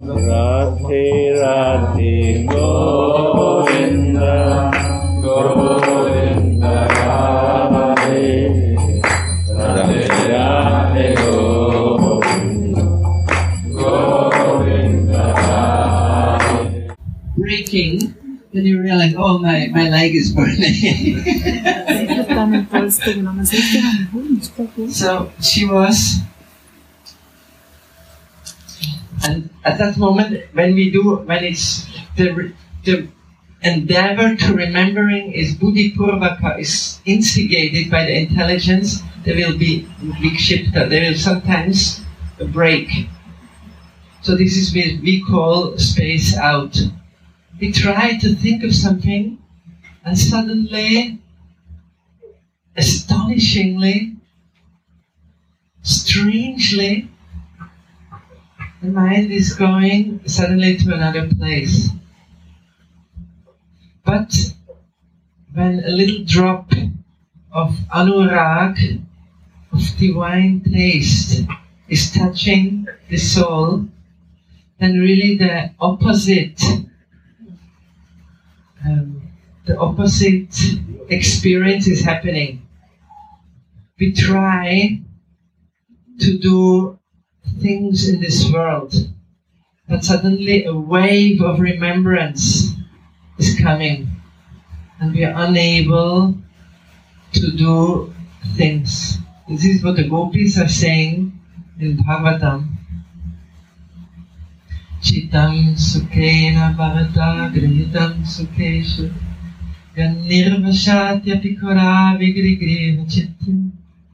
Radhe Radhe Govinda Govinda Radhe Radhe Radhe Govinda Govinda Radhe. Breaking, then you realize, oh, my leg is burning. So she was, and at that moment, when it's the endeavor to remembering is buddhipurvaka, is instigated by the intelligence, there will be vikshipta, there will sometimes a break. So this is what we call space out. We try to think of something, and suddenly, astonishingly, strangely, the mind is going suddenly to another place. But when a little drop of anurag, of divine taste, is touching the soul, then really the opposite experience is happening. We try to do things in this world, but suddenly a wave of remembrance is coming, and we are unable to do things. This is what the gopis are saying in Bhagavatam. Chitam sukhena bhavata grihitam sukheshu yan nirvashatya pikara vigrigriva chittam.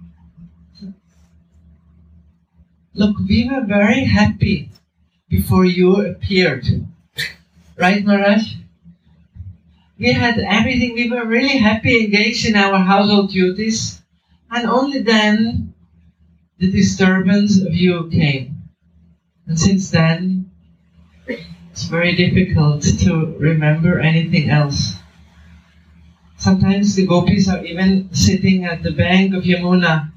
Look, we were very happy before you appeared. Right, Maharaj? We had everything, we were really happy, engaged in our household duties, and only then the disturbance of you came. And since then, it's very difficult to remember anything else. Sometimes the gopis are even sitting at the bank of Yamuna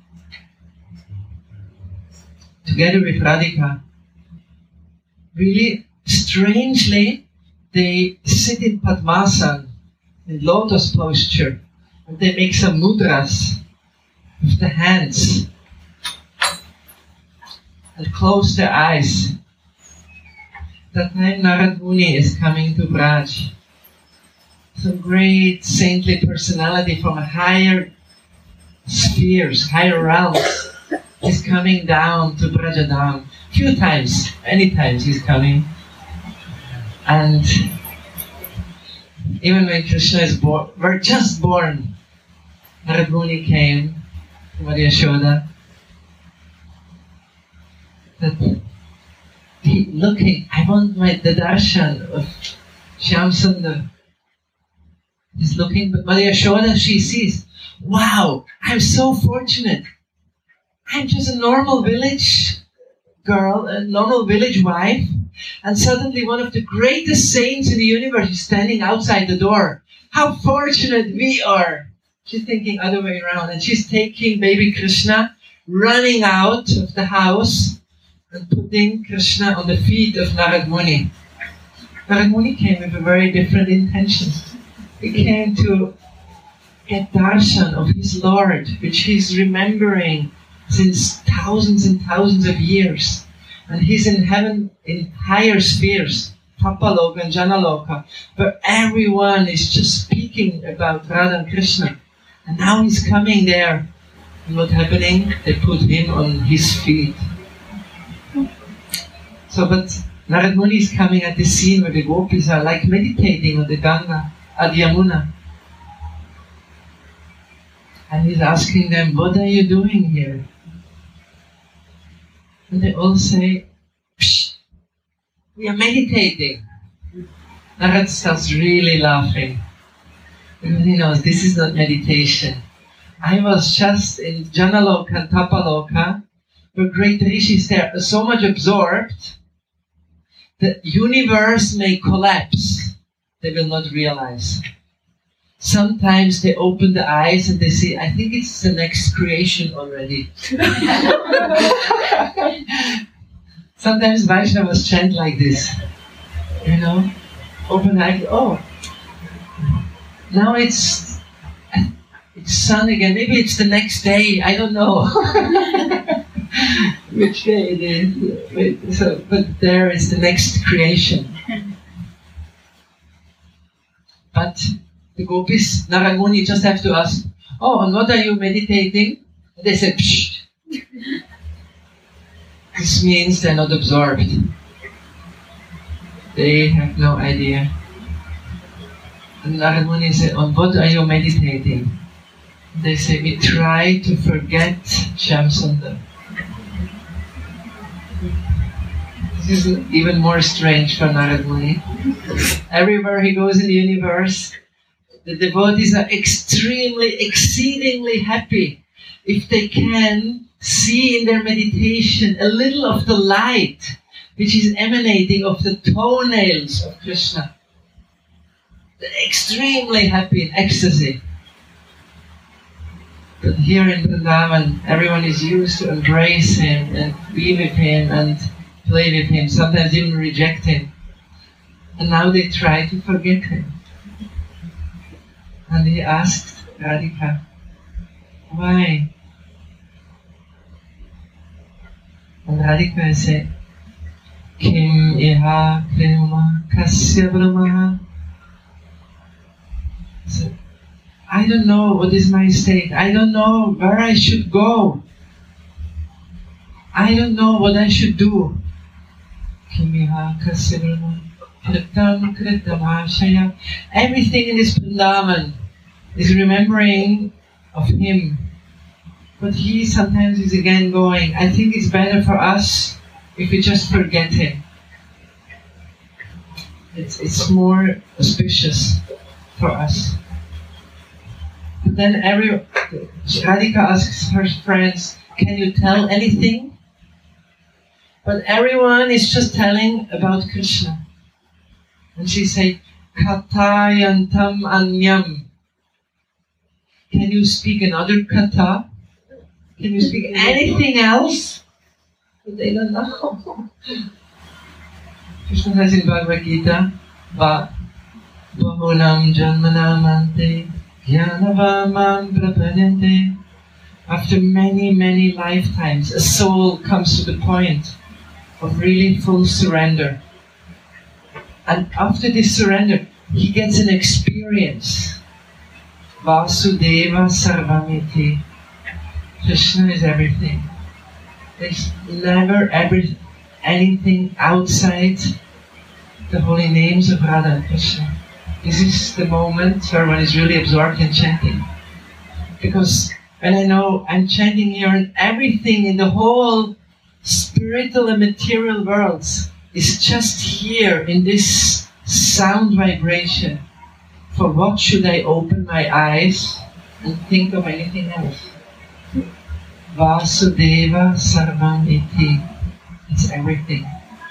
together with Radhika. Really strangely, they sit in Padmasana, in lotus posture, and they make some mudras with the hands and close their eyes. That time Narad Muni is coming to Braj. Some great saintly personality from higher spheres, higher realms, is coming down to Brajadam. Few times, many times he's coming. And even when Krishna is born, we're just born, Narad Muni came to Maria Yashoda. That looking, I want the darshan of Shyam Sundar. He's looking, but Maria Yashoda, she sees, wow, I'm so fortunate. I'm just a normal village girl, a normal village wife, and suddenly one of the greatest saints in the universe is standing outside the door. How fortunate we are. She's thinking other way around, and she's taking baby Krishna, running out of the house, and putting Krishna on the feet of Narad Muni. Narad Muni came with a very different intention. He came to get darshan of his Lord, which he's remembering since thousands and thousands of years. And he's in heaven, in higher spheres, Tapaloka and Janaloka, where everyone is just speaking about Radha and Krishna. And now he's coming there. And what's happening? They put him on his feet. So, but Narad Muni is coming at the scene where the gopis are like meditating on the Ganga, at Yamuna. And he's asking them, what are you doing here? And they all say, psh, we are meditating. Narad starts really laughing. Because he knows this is not meditation. I was just in Janaloka and Tapaloka, where great rishis there are so much absorbed, the universe may collapse. They will not realize. Sometimes they open the eyes and they say, I think it's the next creation already. Sometimes Vaishnavas chant like this, you know, open eye. Oh, now it's sun again. Maybe it's the next day. I don't know which day it is. But there is the next creation. But the gopis, Narad Muni, just have to ask, oh, and what are you meditating? And they say, psh. This means they're not absorbed. They have no idea. And Narad Muni said, on what are you meditating? They say, we try to forget Shyamsundar. This is even more strange for Narad Muni. Everywhere he goes in the universe, the devotees are extremely, exceedingly happy if they can see in their meditation a little of the light which is emanating of the toenails of Krishna. They're extremely happy in ecstasy. But here in Vrindavan, everyone is used to embrace him and be with him and play with him, sometimes even reject him. And now they try to forget him. And he asked Radhika, why? And Radhika said, Kim iha prema kasya brahmaha. So, I don't know what is my state. I don't know where I should go. I don't know what I should do. Kim iha kasya brahmaha. Kritam kritam ashaya. Everything in this Vrindavan is remembering of him. But he sometimes is again going, I think it's better for us if we just forget him. It's more auspicious for us. But then Radhika asks her friends, can you tell anything? But everyone is just telling about Krishna. And she said, Kathayantam anyam. Can you speak another kata? Can you speak anything else? But they don't know. Krishna says in Bhagavad Gita, Bahunam janmanamante jnanavamam prapadente. After many, many lifetimes, a soul comes to the point of really full surrender. And after this surrender, he gets an experience. Vasudeva Sarvamiti. Krishna is everything. There's never ever anything outside the holy names of Radha and Krishna. This is the moment where one is really absorbed in chanting. Because when I know I'm chanting here and everything in the whole spiritual and material worlds is just here in this sound vibration, for what should I open my eyes and think of anything else? Vasudeva Sarvam Iti. It's everything.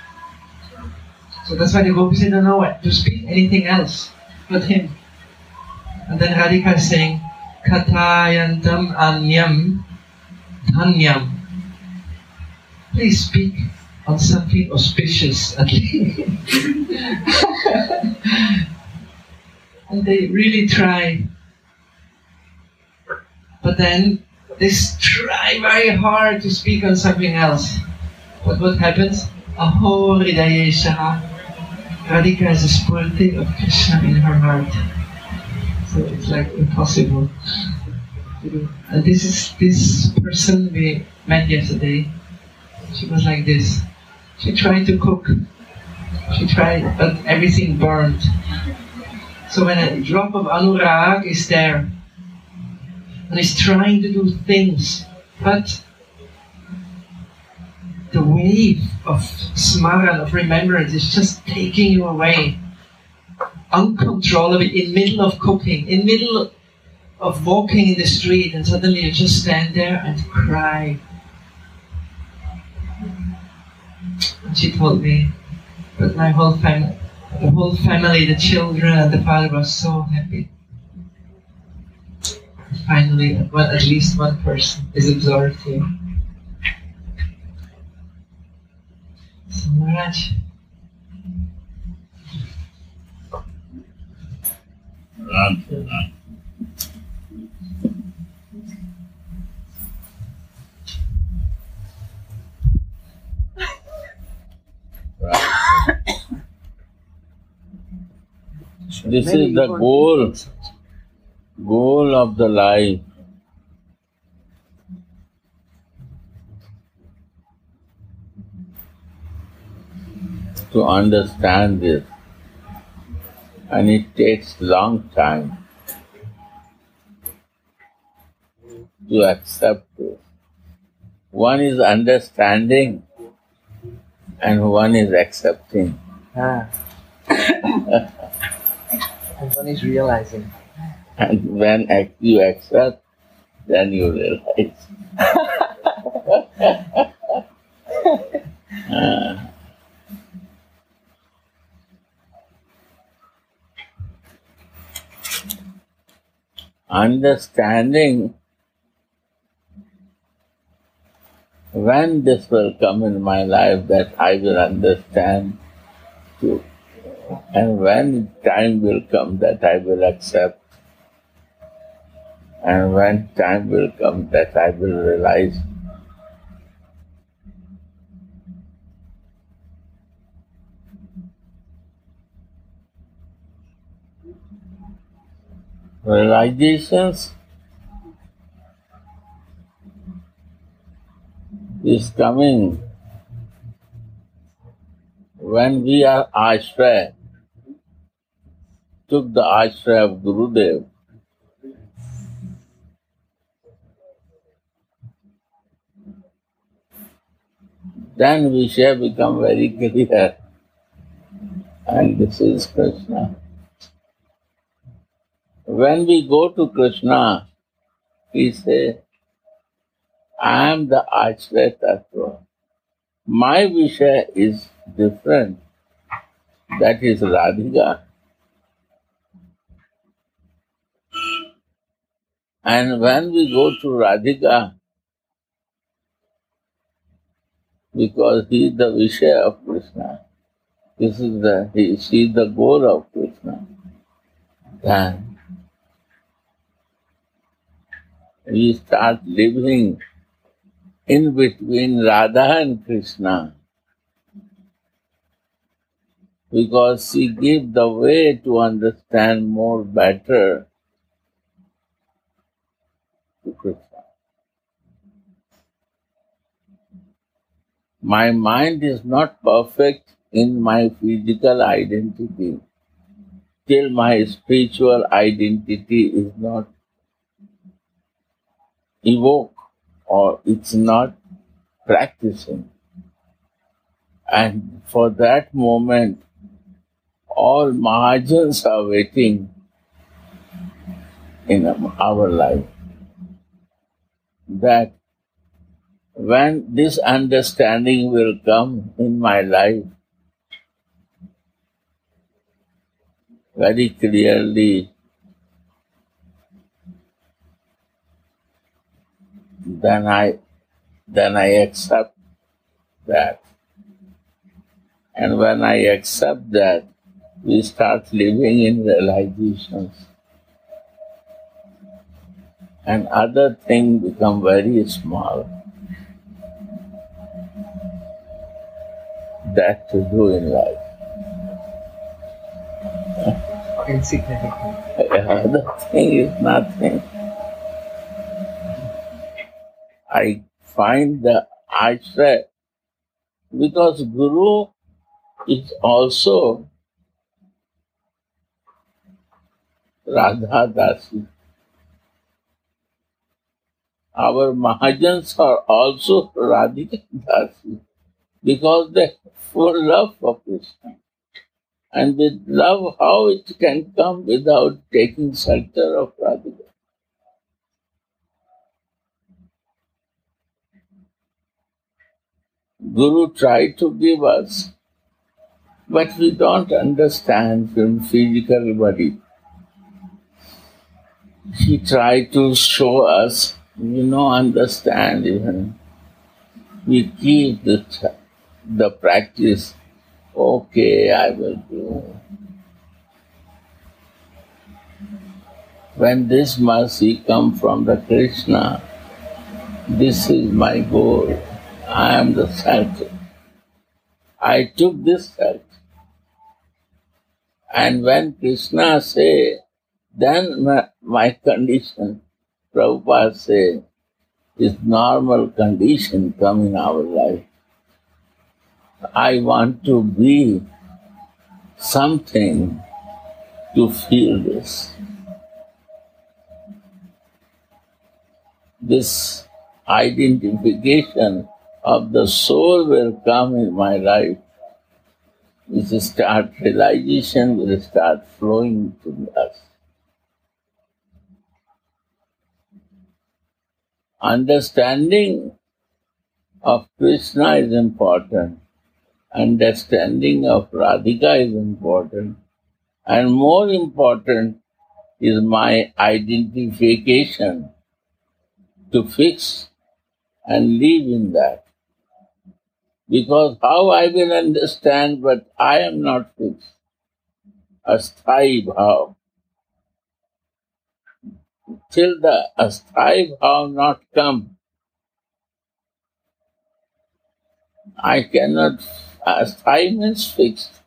So that's why the gopis don't know what to speak anything else but him. And then Radhika is saying, Kathayantam anyam dhanyam. Please speak on something auspicious at least. And they really try. But then they try very hard to speak on something else. But what happens? Aho Hridayesha. Radhika has a spurti of Krishna in her heart. So it's like impossible to do. And this person we met yesterday. She was like this. She tried to cook. She tried, but everything burned. So when a drop of anurag is there, and is trying to do things, but the wave of smaran, of remembrance, is just taking you away, uncontrollably, in middle of cooking, in middle of walking in the street, and suddenly you just stand there and cry. And she told me, but my whole family, the children and the father was so happy. Finally, at least one person is absorbed here. So Maharaj, This is the goal of the life. To understand this, and it takes long time to accept it. One is understanding and one is accepting. and one is realizing. And when you accept, then you realize. Understanding, when this will come in my life that I will understand too, and when time will come that I will accept, and when time will come that I will realize. Realizations is coming when we are ashray, took the ashray of Gurudev. Then we shall become very clear. And this is Krishna. When we go to Krishna, he says, I am the Ashray Tattva. My Vishaya is different. That is Radhika. And when we go to Radhika, because he is the Vishaya of Krishna, she is the goal of Krishna, then we start living in between Radha and Krishna, because she gives the way to understand more better to Krishna. My mind is not perfect in my physical identity till my spiritual identity is not evoked or it's not practicing. And for that moment, all Mahajans are waiting in our life. That when this understanding will come in my life, very clearly, then I accept that. And when I accept that, we start living in realizations. And other things become very small. That to do in life. Insignificant. Other thing is nothing. I find the ashray because Guru is also Radha Dasi. Our Mahajans are also Radhika Dasi because they have full love for Krishna. And with love, how it can come without taking shelter of Radhika? Guru tried to give us, but we don't understand from physical body. He tried to show us, understand even. We keep the practice, okay, I will do. When this mercy comes from the Krishna, this is my goal. I am the self. I took this self. And when Krishna say, then my condition, Prabhupada say, is normal condition come in our life. I want to be something to feel this. This identification of the soul will come in my life. Which start realization will start flowing to us. Understanding of Krishna is important. Understanding of Radhika is important. And more important is my identification to fix and live in that. Because how I will understand, but I am not fixed. Asthai bhav. Till the asthai bhav not come, I cannot. Asthai means fixed.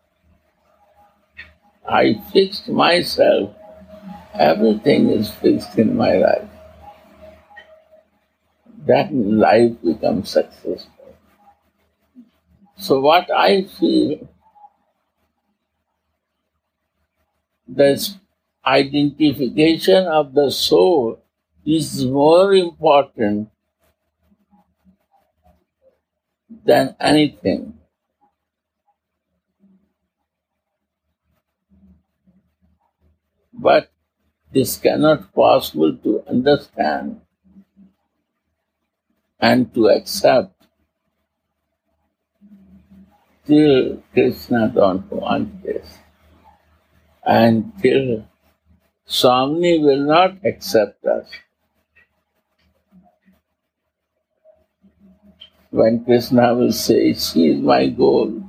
I fixed myself. Everything is fixed in my life. Then life becomes successful. So what I feel, this identification of the soul is more important than anything. But this cannot possible to understand and to accept till Krishna don't want this. And till Swami will not accept us. When Krishna will say, she is my goal.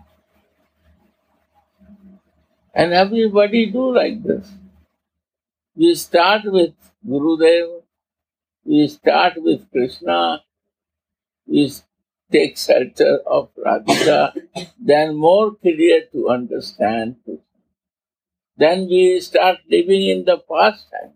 And everybody do like this. We start with Gurudev, we start with Krishna, we take shelter of Radhika, then more clear to understand. Then we start living in the past time.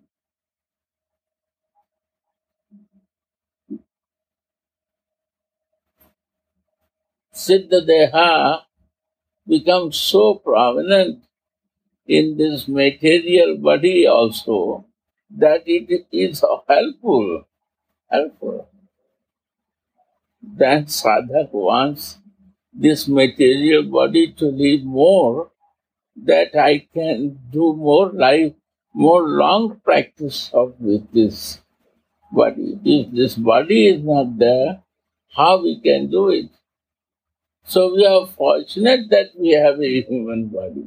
Siddha Deha becomes so prominent in this material body also that it is helpful. Then sadhak wants this material body to live more, that I can do more life, more long practice of with this body. If this body is not there, how we can do it? So we are fortunate that we have a human body.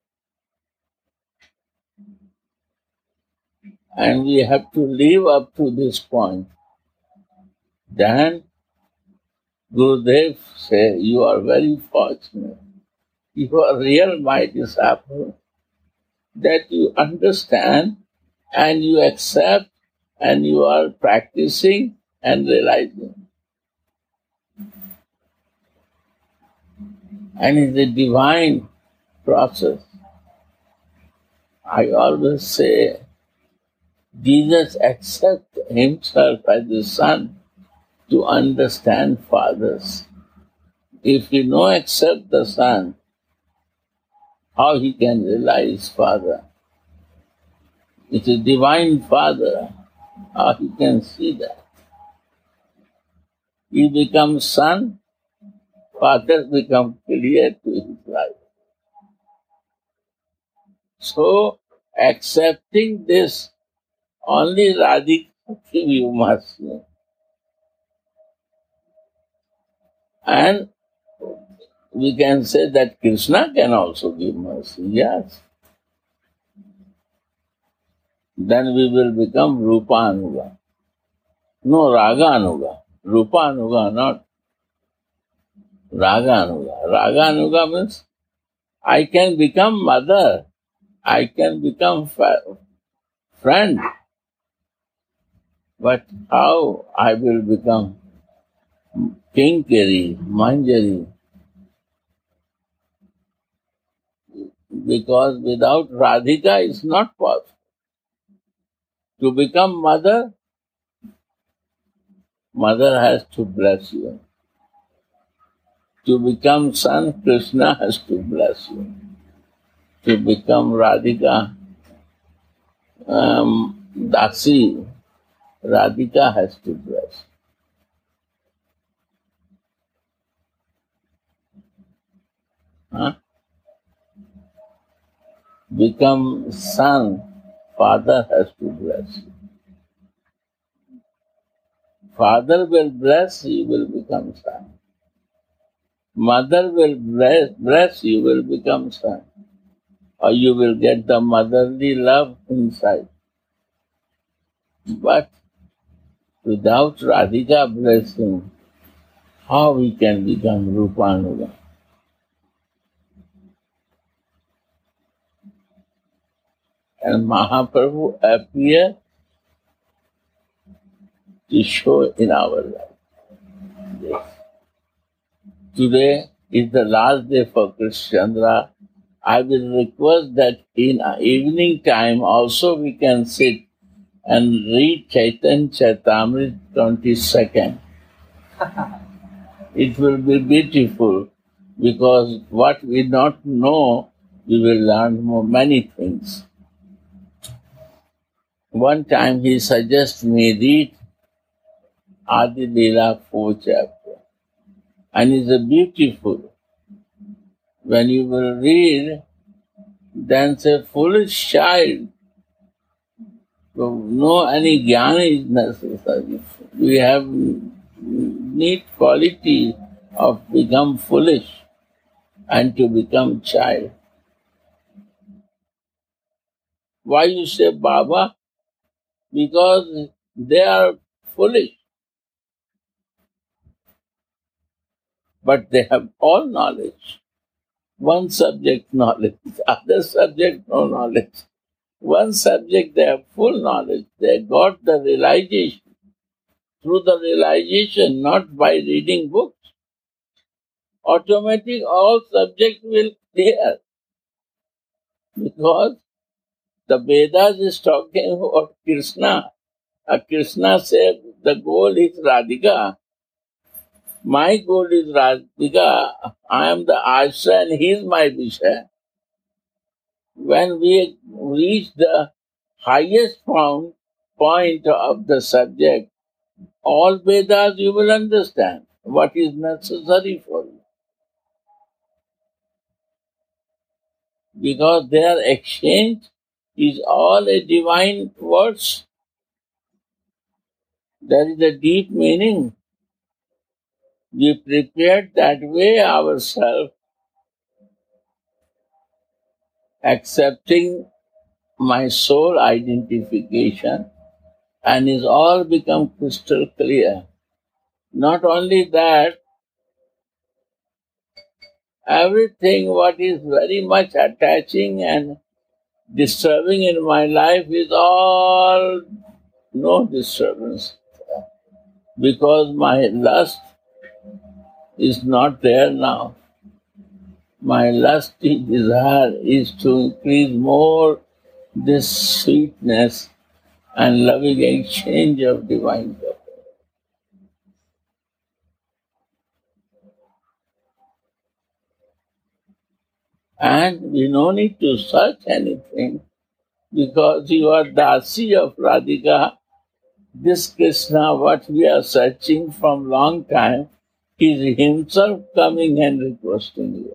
And we have to live up to this point. Then Gurudev says, you are very fortunate. You are real my disciple, that you understand and you accept and you are practicing and realizing. And it's a divine process. I always say, Jesus accepts himself as the Son to understand fathers. If he no accept the Son, how he can realize Father? It's a divine Father. How he can see that? He becomes Son, Father becomes clear to his life. So, accepting this, only Radhika you must know. And we can say that Krishna can also give mercy, yes. Then we will become Rupa Anuga. No, Raga Anuga. Rupa Anuga, not. Raganuga. Raganuga means I can become mother, I can become friend, but how I will become Kinkari, Manjari? Because without Radhika it's not possible. To become mother, mother has to bless you. To become son, Krishna has to bless you. To become Radhika, Dasi, Radhika has to bless. Huh? Become son, father has to bless you. Father will bless, you will become son. Mother will bless, you will become son. Or you will get the motherly love inside. But without Radhika blessing, how we can become Rupanuga? And Mahaprabhu appear to show in our life. Yes. Today is the last day for Krishnachandra. I will request that in evening time also we can sit and read Chaitanya Charitamrita 22nd. It will be beautiful because what we not know, we will learn many things. One time he suggests me read Adi Leela 4 chapter. And it's a beautiful. When you will read, then say foolish child. So no any jnana is necessary. We have need quality of become foolish and to become child. Why you say Baba? Because they are foolish. But they have all knowledge. One subject knowledge, other subject no knowledge. One subject they have full knowledge. They got the realization. Through the realization, not by reading books. Automatic all subjects will clear. Because the Vedas is talking about Krishna. Krishna said the goal is Radhika. My goal is Radhika. I am the Asha and he is my Visha. When we reach the highest point of the subject, all Vedas you will understand what is necessary for you. Because their exchange is all a divine words. There is a deep meaning. We prepared that way ourselves, accepting my soul identification, and is all become crystal clear. Not only that, everything what is very much attaching and disturbing in my life is all no disturbance. Because my lust is not there now. My lusty desire is to increase more this sweetness and loving exchange of divine love. And we no need to search anything because you are Dasi of Radhika. This Krishna, what we are searching from long time, is himself coming and requesting you.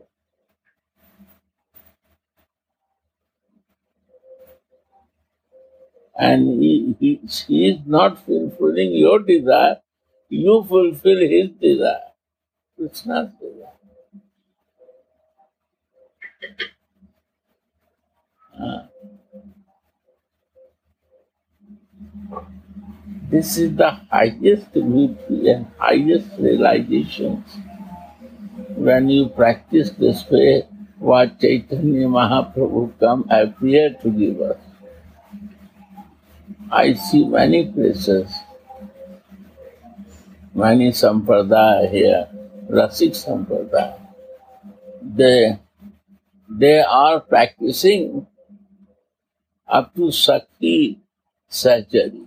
And he is not fulfilling your desire, you fulfill his desire. Krishna's desire. This is the highest beauty and highest realizations. when you practice this way, what Chaitanya Mahaprabhu come appear to give us. I see many places, many sampradaya here, Rasik sampradaya. They are practicing up to Sakti Sachari.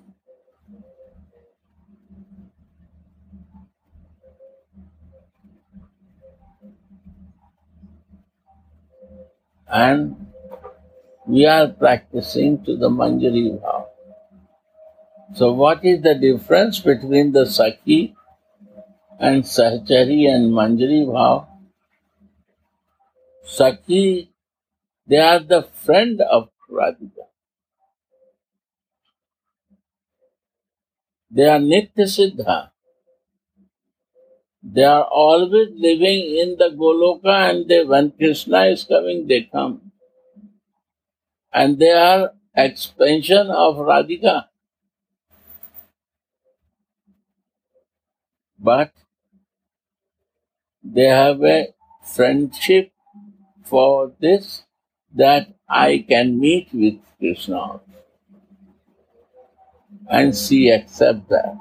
And we are practicing to the Manjari Bhav. So what is the difference between the Sakhi and Sahachari and Manjari Bhav? Sakhi, they are the friend of Radhika. They are Nitya Siddha. They are always living in the Goloka, and when Krishna is coming, they come. And they are expansion of Radhika. But they have a friendship for this, that I can meet with Krishna. And she accepts that.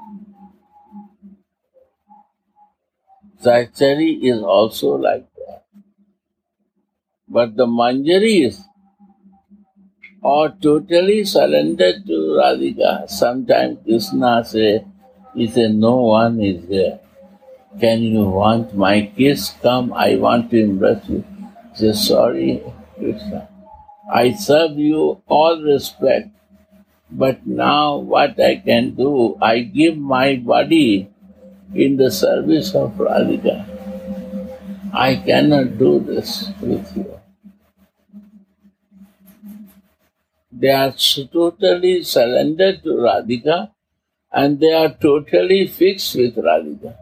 Sahachari is also like that. But the Manjaris are totally surrendered to Radhika. Sometimes Krishna he says, no one is here. Can you want my kiss? Come, I want to embrace you. He says, sorry, Krishna. I serve you all respect. But now what I can do, I give my body in the service of Radhika. I cannot do this with you. They are totally surrendered to Radhika, and they are totally fixed with Radhika.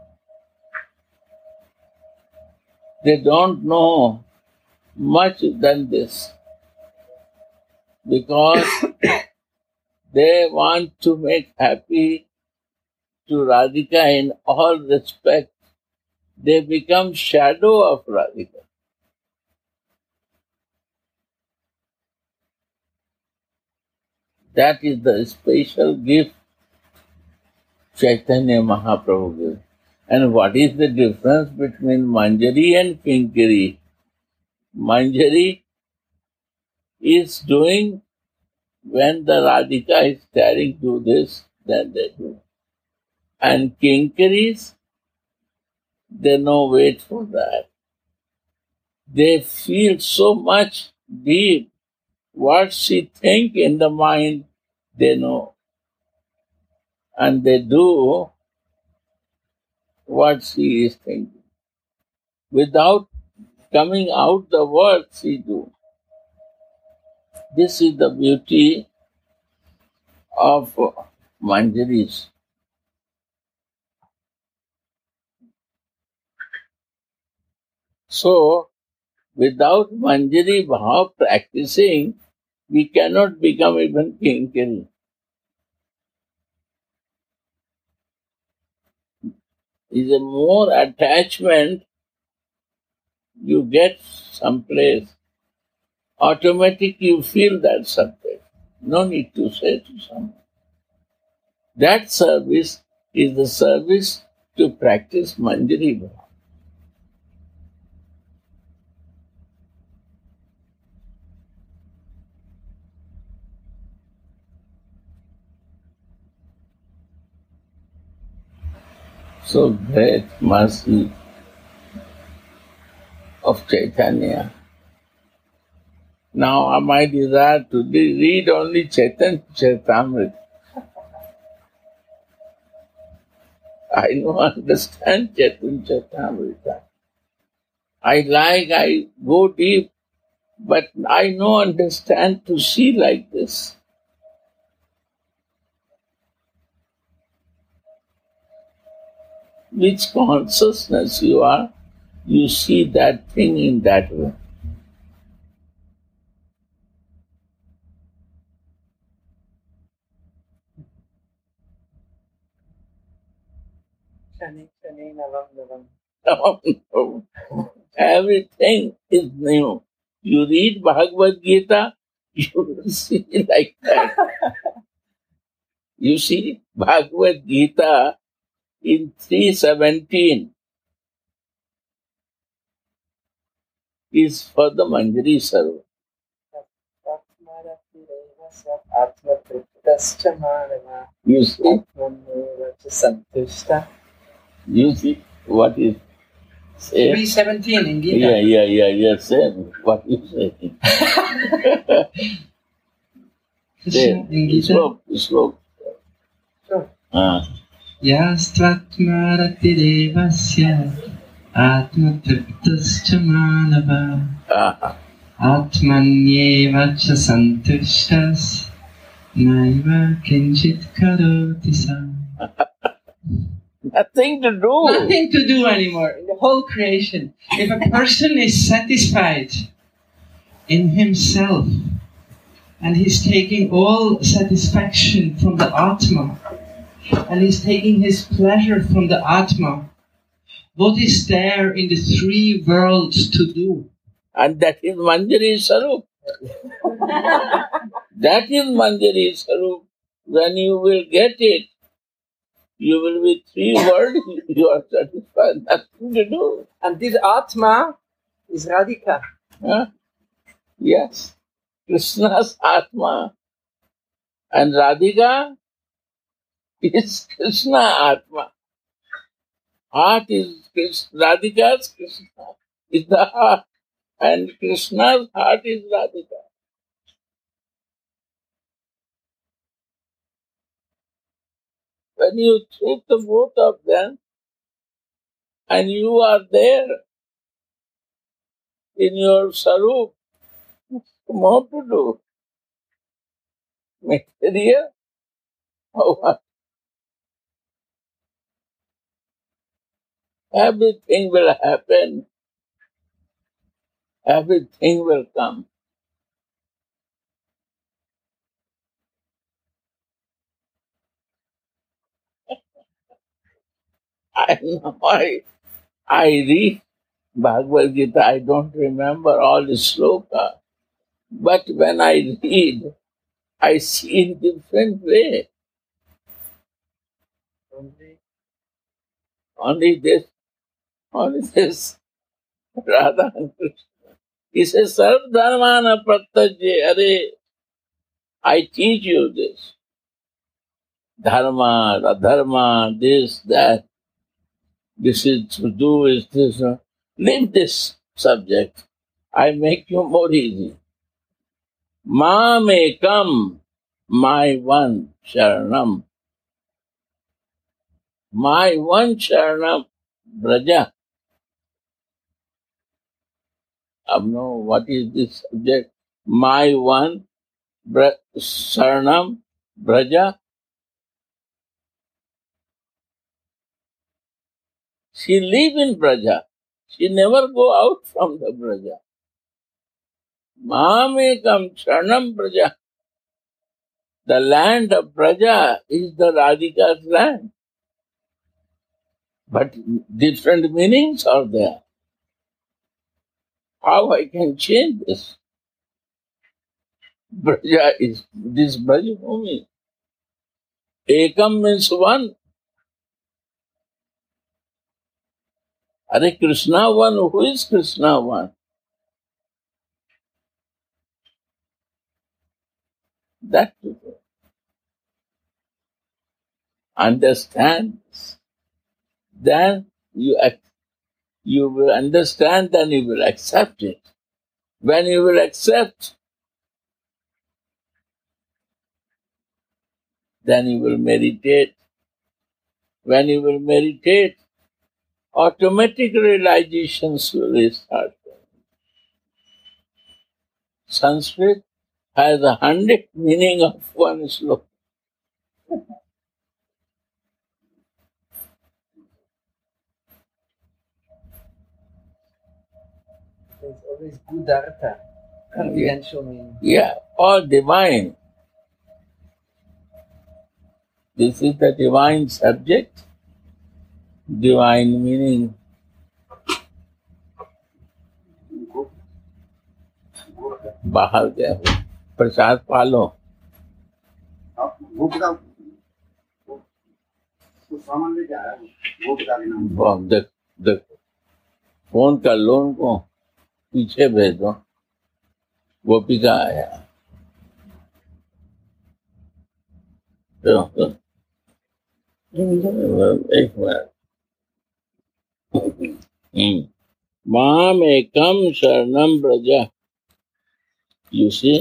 They don't know much than this, because they want to make happy to Radhika in all respect. They become shadow of Radhika. That is the special gift Chaitanya Mahaprabhu gives. And what is the difference between Manjari and Kinkari? Manjari is doing when the Radhika is staring to this, then they do. And Kinkaris, they no wait for that. They feel so much deep what she think in the mind, they know. And they do what she is thinking. Without coming out the words she do. This is the beauty of Manjaris. So, without Manjari Bhav practicing, we cannot become even Kinkari. Is a more attachment you get someplace. Automatic you feel that someplace. No need to say to someone. That service is the service to practice Manjari Bhav. So great mercy of Chaitanya. Now my desire to read only Chaitanya Charitamrita. I don't understand Chaitanya Charitamrita. I go deep, but I no understand to see like this. Which consciousness you are, you see that thing in that way. Shani, Shani, Navam, Navam. No. Everything is new. You read Bhagavad Gita, you will see like that. You see Bhagavad Gita in 317 is for the Manjari Sarovar. You see what is said? 317 in Gita. Yeah, same. What you say? In Gita. Slow. Sure. Yastvatmaratirevasya atmatriptascha manava atmanyeva cha santushtas naiva kinchit karoti sa. Nothing to do. Nothing to do anymore in the whole creation. If a person is satisfied in himself and he's taking all satisfaction from the Atma and he's taking his pleasure from the Atma, what is there in the three worlds to do? And that is Manjari Sarup. That is Manjari Sarup. When you will get it, you will be three worlds, you are satisfied, nothing to do. And this Atma is Radhika. Huh? Yes. Krishna's Atma. And Radhika is Krishna Atma. Heart is Krishna. Radhika's Krishna is the heart. And Krishna's heart is Radhika. When you treat the both of them, and you are there in your sarup, more to do. Material or what? Everything will happen. Everything will come. I know I read Bhagavad Gita, I don't remember all the sloka. But when I read, I see in different way. Only this, Radha and Krishna. He says, Sarv Dharmana Pratajye, Are, I teach you this. Dharma, adharma, this, that. This is to do, is this. Leave this subject. I make you more easy. Ma may come, my one Sharanam. My one Sharanam, Braja. I know what is this subject. My one Sharanam, Braja. She live in Braja. She never go out from the Braja. Mamekam Sharanam Braja. The land of Braja is the Radhika's land. But different meanings are there. How I can change this? Braja is this Braja Bhumi. Ekam means one. Are Krishna one? Who is Krishna one? That people understand. Then you will understand, then you will accept it. When you will accept, then you will meditate. When you will meditate, automatic realizations will start. Sanskrit has 100 meaning of one sloka. There's always good artha, confidential meaning. Yeah, all divine. This is the divine subject, divine meaning. बाहर गया प्रसाद पालो। वो बता, वो सामान ले जा रहा है, वो बता देना। देख देख फोन कर लो उनको, पीछे भेज दो। गोपिका आया। एक मिनट। माम एकम शरणम Braj. You see?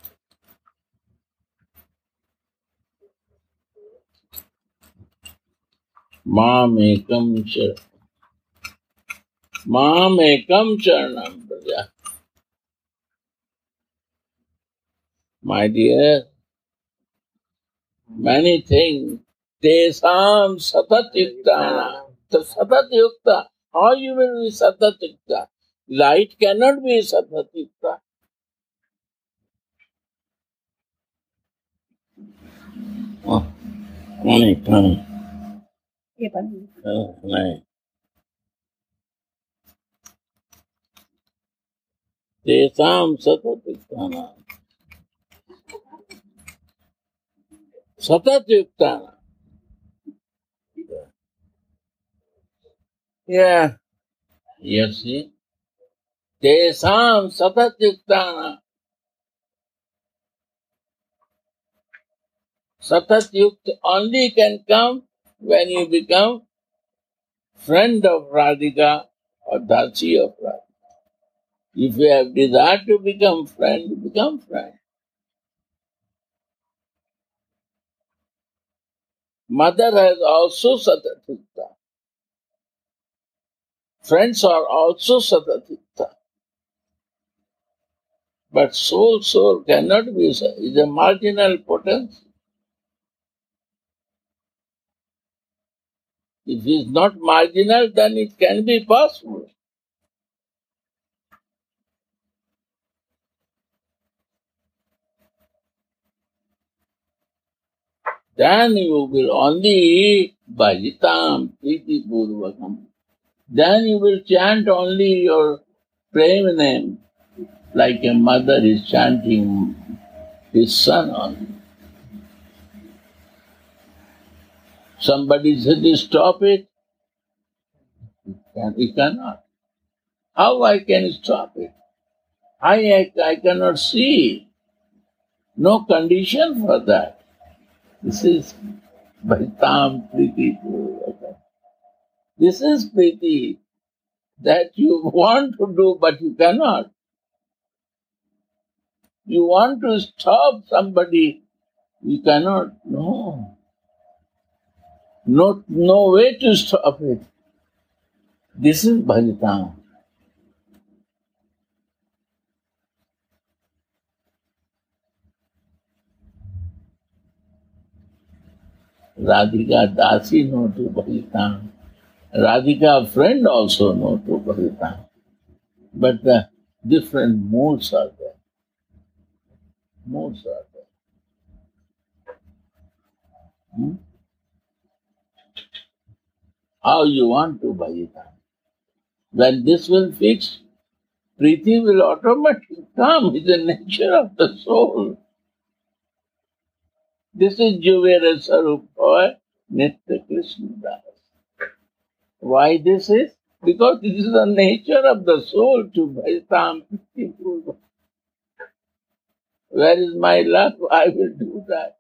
Mam ekam sharanam braja. My dear, many things. Tesam satatyuktana. The satatyukta. How you will be satatyukta? Light cannot be satatyukta. Oh, नहीं नहीं। तेसाम सततयुक्ताना। सततयुक्ताना। Yeah. You see? Tesam satatyuktana. Satatyukta only can come when you become friend of Radhika or Dasi of Radhika. If you have desire to become friend, you become friend. Mother has also Satatyukta. Friends are also Satatyukta. But soul cannot be, is a marginal potency. If it is not marginal, then it can be possible. Then you will only bhajitam priti purvakam. Then you will chant only your prema name, like a mother is chanting his son only. Somebody said, stop it. You cannot. How I can stop it? I cannot see. No condition for that. This is bhajitam priti purvakam. This is priti that you want to do, but you cannot. You want to stop somebody, you cannot. No way to stop it. This is bhajitam. Radhika Dasi know to bhajitam. Radhika friend also know to bhajitam. But the different moods are there. Moods are there. How you want to bhajitam? When this will fix, Priti will automatically come. It's the nature of the soul. This is Juvera Sarup or Nitya Krishna Das. Why this is? Because this is the nature of the soul to bhajitam Priti Purva. Where is my luck? I will do that.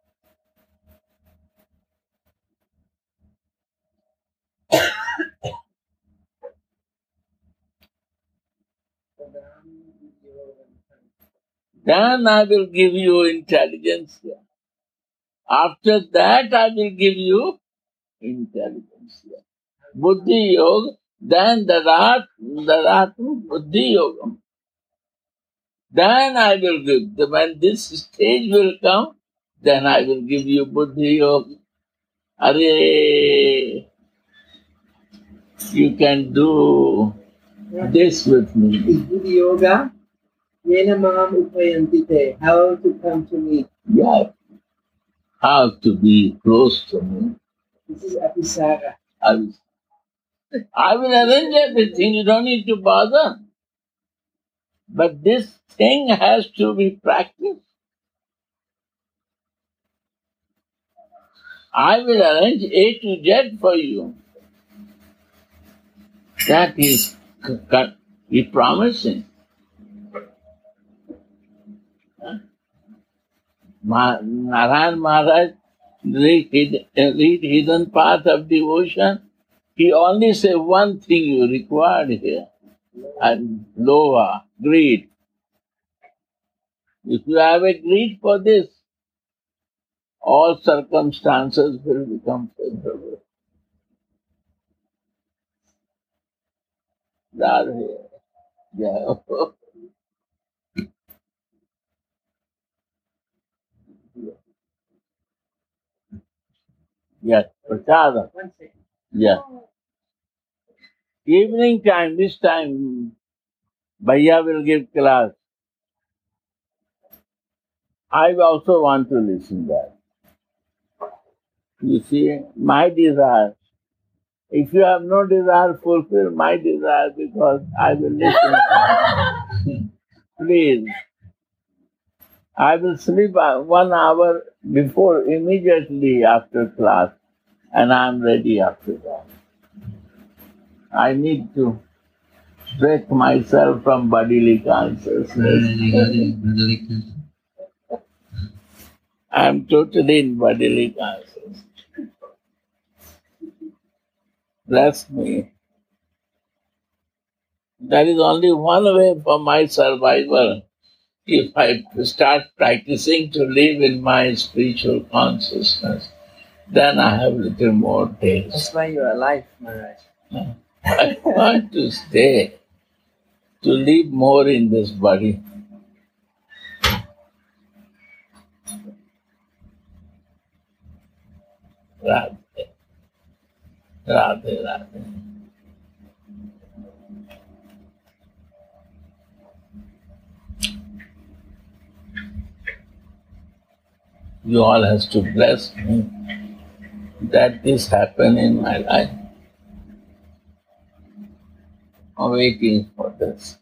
Then I will give you intelligence. After that I will give you intelligence. Buddhi Yoga, then Daratma Buddhi Yogam. Then I will give. When this stage will come, then I will give you Buddhi Yoga. Arey, you can do this with me. Buddhi Yoga, Yena Mam Upayantite, how to come to me. Yeah. How to be close to me. This is Apisara. I will arrange everything. You don't need to bother. But this thing has to be practiced. I will arrange A to Z for you. That is he promising. Narayan Maharaj read Hidden Path of Devotion. He only said one thing you required here, and lova, greed. If you have a greed for this, all circumstances will become favorable. Radhe. Yeah. Yes, Prasada. Yeah. Evening time, this time, Bhaiya will give class. I also want to listen that. You see, my desire. If you have no desire, fulfill my desire because I will listen. Please. I will sleep 1 hour before, immediately after class, and I am ready after that. I need to break myself from bodily consciousness. I am totally in bodily consciousness. Bless me. There is only one way for my survival. If I start practicing to live in my spiritual consciousness, then I have little more days. That's why you are alive, Maharaj. I want to stay, to live more in this body. Radhe, Radhe, Radhe. You all has to bless me that this happened in my life. I'm waiting for this.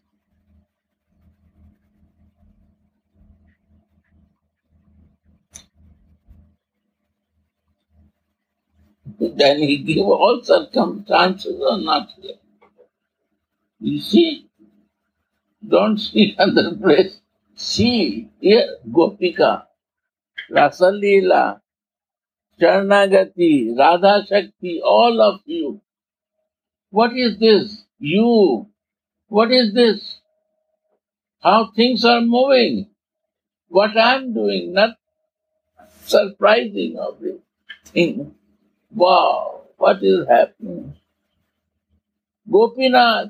Then he give all circumstances are not here. You see, don't see other place. See here, Gopika, Rasalila, Sharanagati, Radha Shakti, all of you. What is this? You. What is this? How things are moving. What I am doing, not surprising of this thing. Wow, what is happening? Gopinath,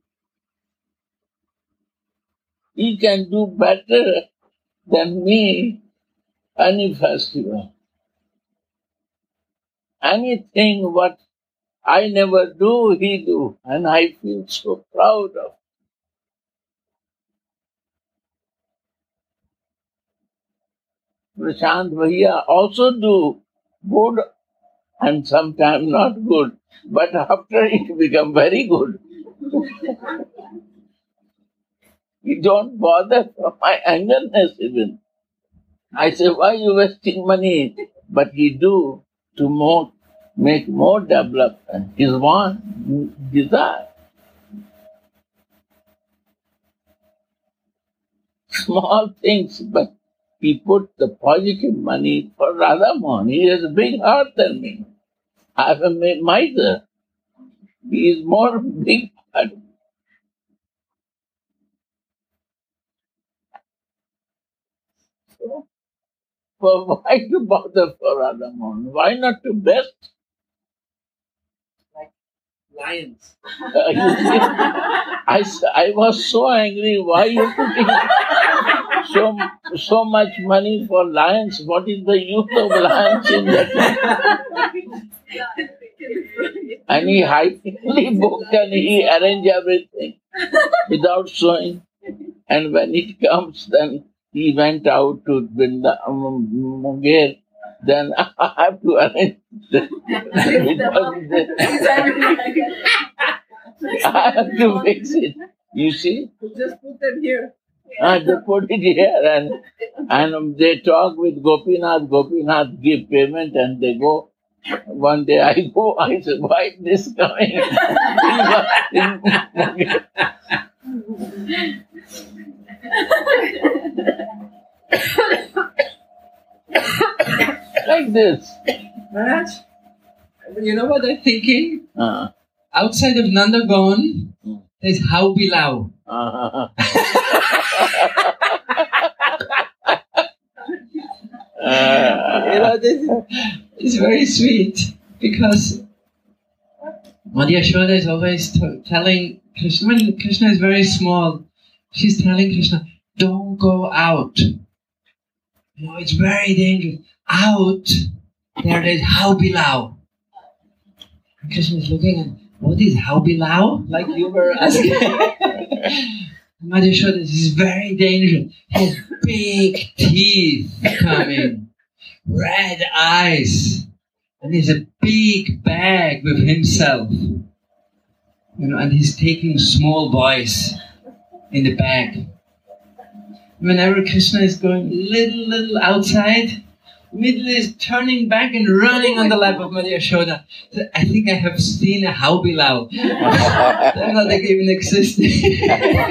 he can do better than me any festival. Anything what I never do, he do. And I feel so proud of him. Prashant Bhaiya also do good and sometimes not good. But after it become very good. He don't bother for my angerness even. I say, why you wasting money? But he do to make more development. His one desire. Small things, but he put the positive money for Radha Mohan. He has a big heart than me. I have a miser. He is more big heart. So, why to bother for Radha Mohan? Why not to best? Like lions. I was so angry. Why you putting so much money for lions? What is the use of lions in that? And he happily booked and he arranged everything without showing. And when it comes, then he went out to Munger. Then I have to arrange I have to fix it. You see? Just put them here. They put it here and they talk with Gopinath. Gopinath give payment and they go. One day I go, I say, why is this coming? Like this. Maharaj, you know what I'm thinking? Uh, Outside of Nandagon, there's Haubilau. uh, This is very sweet because Madhya Yashoda is always telling Krishna, when Krishna is very small, she's telling Krishna, don't go out. It's very dangerous. Out, there's Haubilau. And Krishna is looking at, what is Haubilau? Like you were asking. Madhya Yashoda, this is very dangerous. He has big teeth coming, red eyes, and he's a big bag with himself. And he's taking small boys in the bag. Whenever Krishna is going little outside, immediately is turning back and running on the lap of Madhya Yashoda. So I think I have seen a Haubilau. They're not even existing.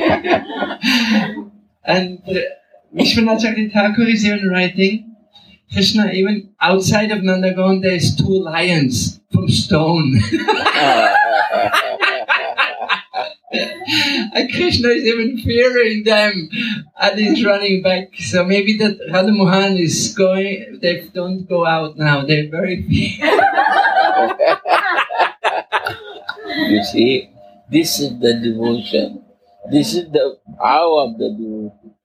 And Vishwanath Chakravarti Thakur is even writing, Krishna, even outside of Nandagon, there's 2 lions from stone. And Krishna is even fearing them and he's running back. So maybe that Radha Mohan is going, they don't go out now, they're very fearful. you see, this is the devotion. This is the power of the devotee.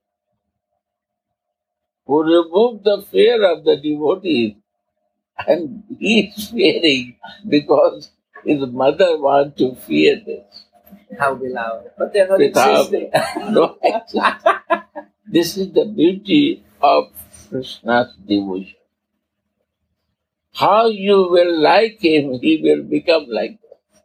Who remove the fear of the devotees, and he is fearing because his mother wants to fear this. Haubilau. But they're not Without- existing. No, this is the beauty of Krishna's devotion. How you will like him, he will become like that.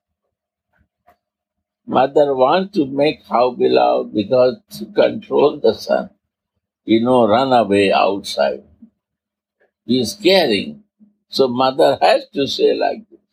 Mother wants to make Haubilau because to control the son. Run away outside. He is caring. So mother has to say like this.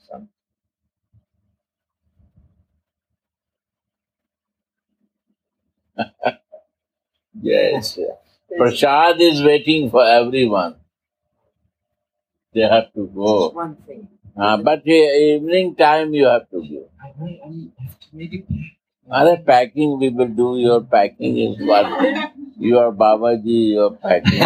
Yes. Prasad is waiting for everyone. They have to go. One thing. But evening time you have to go. I have to maybe Other packing, we will do your packing is what your Babaji, your packing.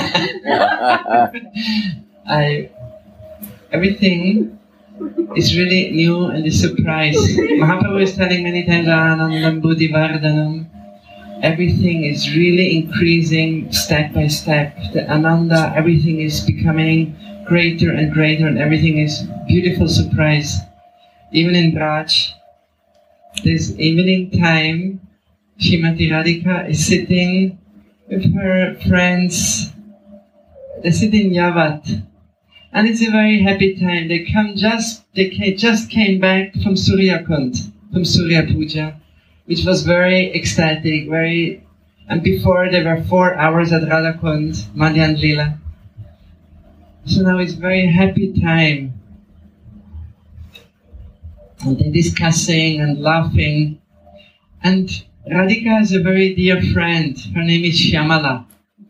Everything is really new and a surprise. Mahaprabhu is telling many times, Anandam Buddhi Vardhanam. Everything is really increasing step by step. The Ananda, everything is becoming greater and greater, and everything is beautiful surprise. Even in Braj, this evening time, Srimati Radhika is sitting with her friends. They sit in Yavat, and it's a very happy time. They just came back from Surya Kund, from Surya Puja, which was very ecstatic, and before there were 4 hours at Radha Kund, Madhyan Lila. So now it's very happy time. And they're discussing and laughing. And Radhika has a very dear friend. Her name is Shyamala.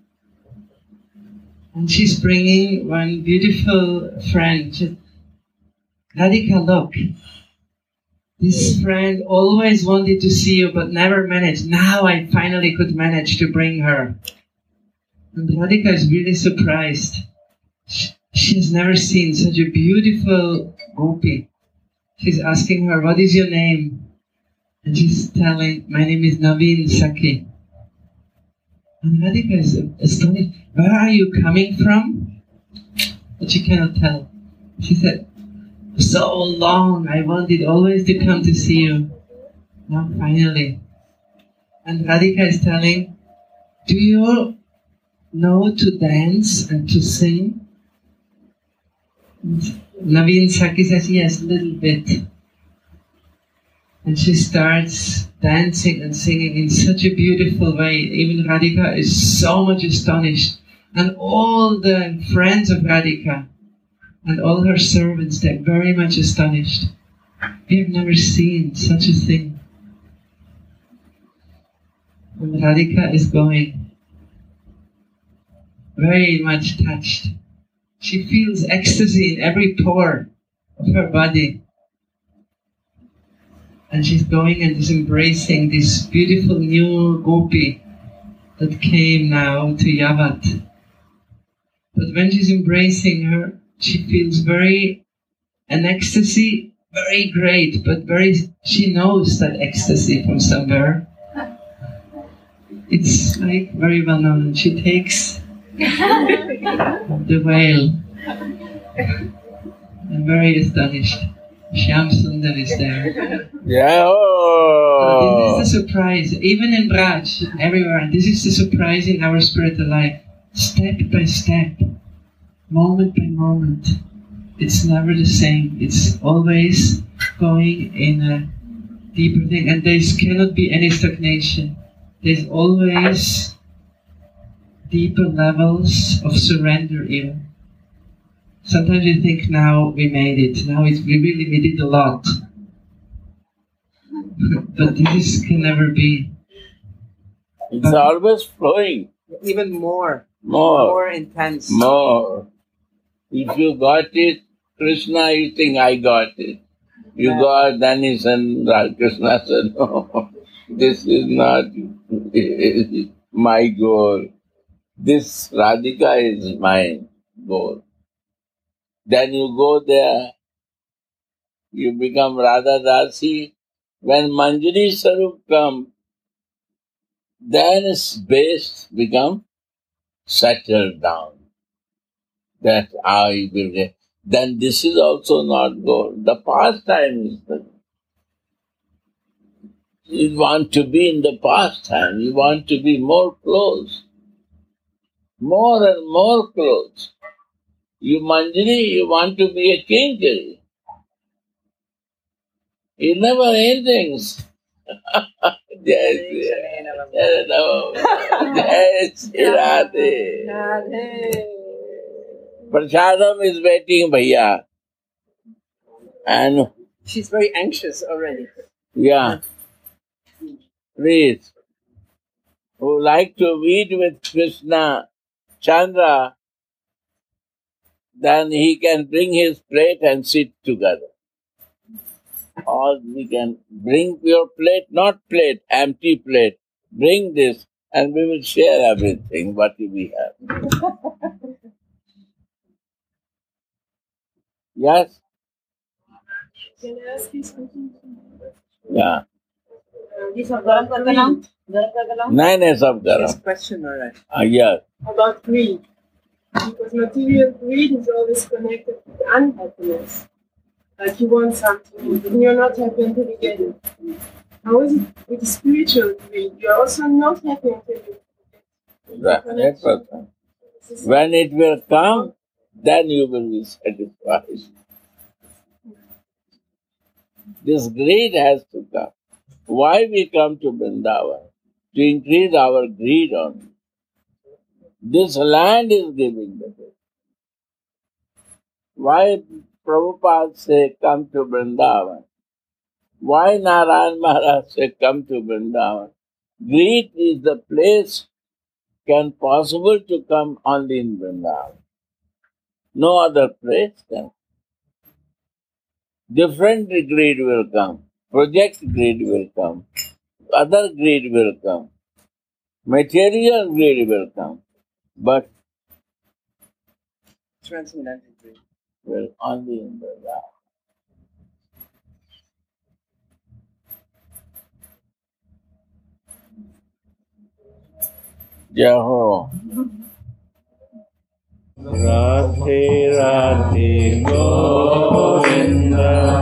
And she's bringing one beautiful friend. Radhika, look. This friend always wanted to see you but never managed. Now I finally could manage to bring her. And Radhika is really surprised. She has never seen such a beautiful gopi. She's asking her, what is your name? And she's telling, my name is Naveen Sakhi. And Radhika is astonished. Where are you coming from? But she cannot tell. She said, so long, I wanted always to come to see you. Now finally. And Radhika is telling, do you know to dance and to sing? And Naveen Sakhi says, yes, a little bit. And she starts dancing and singing in such a beautiful way. Even Radhika is so much astonished. And all the friends of Radhika and all her servants, they're very much astonished. We have never seen such a thing. And Radhika is going, very much touched. She feels ecstasy in every pore of her body. And she's going and is embracing this beautiful new gopi that came now to Yavat. But when she's embracing her, she feels an ecstasy, very great, but she knows that ecstasy from somewhere. It's like very well known. She takes the whale. I'm very astonished. Shyam Sundar is there. Yeah. This is the surprise. Even in Braj, everywhere, this is the surprise in our spiritual life. Step by step, moment by moment. It's never the same. It's always going in a deeper thing. And there cannot be any stagnation. There's always deeper levels of surrender even. Sometimes we think now we made it. Now we did a lot. But this can never be. It's always flowing. Even more. More. More intense. More. If you got it, Krishna, you think I got it. You got, then he said, Krishna said, no, this is not my goal. This Radhika is my goal. Then you go there, you become Radha Dasi. When Manjari Sarup come, then its base become settled down. That I will get. Then this is also not goal. The pastime is the goal. You want to be in the pastime. You want to be more close. More and more close. You Manjari, you want to be a Kinkari. It never endings. Jai Shri Radhe. Prasadam is waiting, bhaiya. And she's very anxious already. Yeah. Please. Who like to meet with Krishna Chandra, then he can bring his plate and sit together. Or we can bring your plate, not plate, empty plate. Bring this and we will share everything what we have. Yes? Can I ask you something? Yeah. This about greed. Nine sab This garam. question, alright. Yes. About greed. Because material greed is always connected with unhappiness. Like you want something and you're not happy until you get it. How is it with spiritual greed? You're also not happy until you get it. 100%. When it will come, then you will be satisfied. This greed has to come. Why we come to Vrindavan? To increase our greed only. This land is giving the greed. Why Prabhupada say come to Vrindavan? Why Narayan Maharaj say come to Vrindavan? Greed is the place can possible to come only in Vrindavan. No other place can. Different greed will come. Project greed will come. Other greed will come. Material greed will come. But Transcendental greed. will only in Vrindavan. Jai Ho. Radhe Radhe Govinda